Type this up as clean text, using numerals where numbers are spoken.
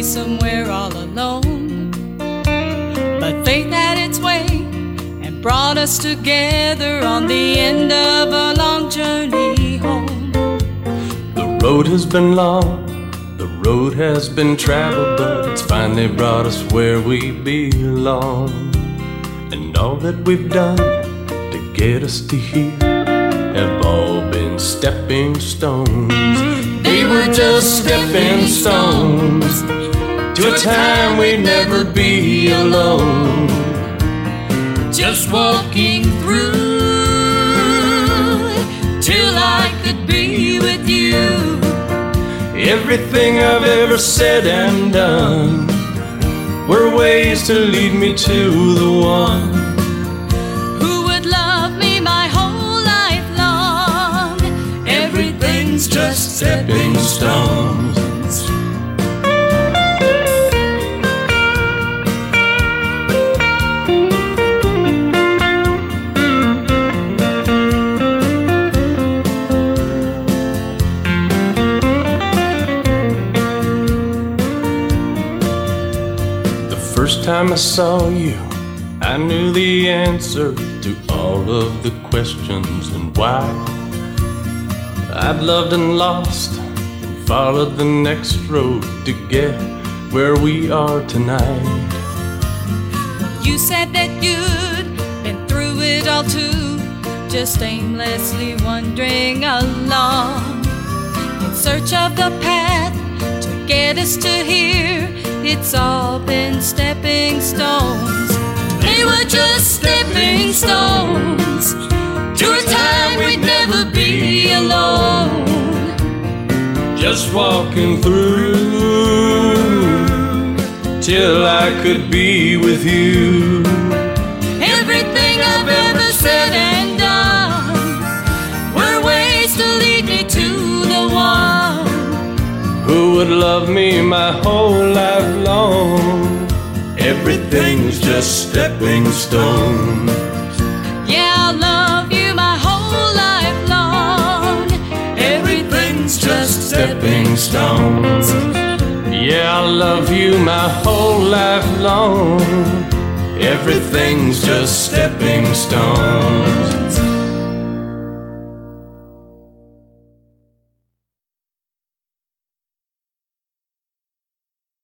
somewhere all alone. But fate had its way and brought us together on the end of a long journey home. The road has been long, the road has been traveled, but it's finally brought us where we belong. And all that we've done to get us to here have all been stepping stones. They were just stepping stones to a time we'd never be alone. Just walking through till I could be with you. Everything I've ever said and done were ways to lead me to the one who would love me my whole life long. Everything's just stepping stones. First time I saw you, I knew the answer to all of the questions and why. I'd loved and lost and followed the next road to get where we are tonight. You said that you'd been through it all too, just aimlessly wandering along in search of the path to get us to here. It's all been stepping stones. They were just stepping stones to a time we'd never be alone. Just walking through till I could be with you. Everything I've ever said and done were ways to lead me to the one who would love me my whole life long. Everything's just stepping stones. Yeah, I'll love you my whole life long. Everything's just stepping stones. Yeah, I'll love you my whole life long. Everything's just stepping stones.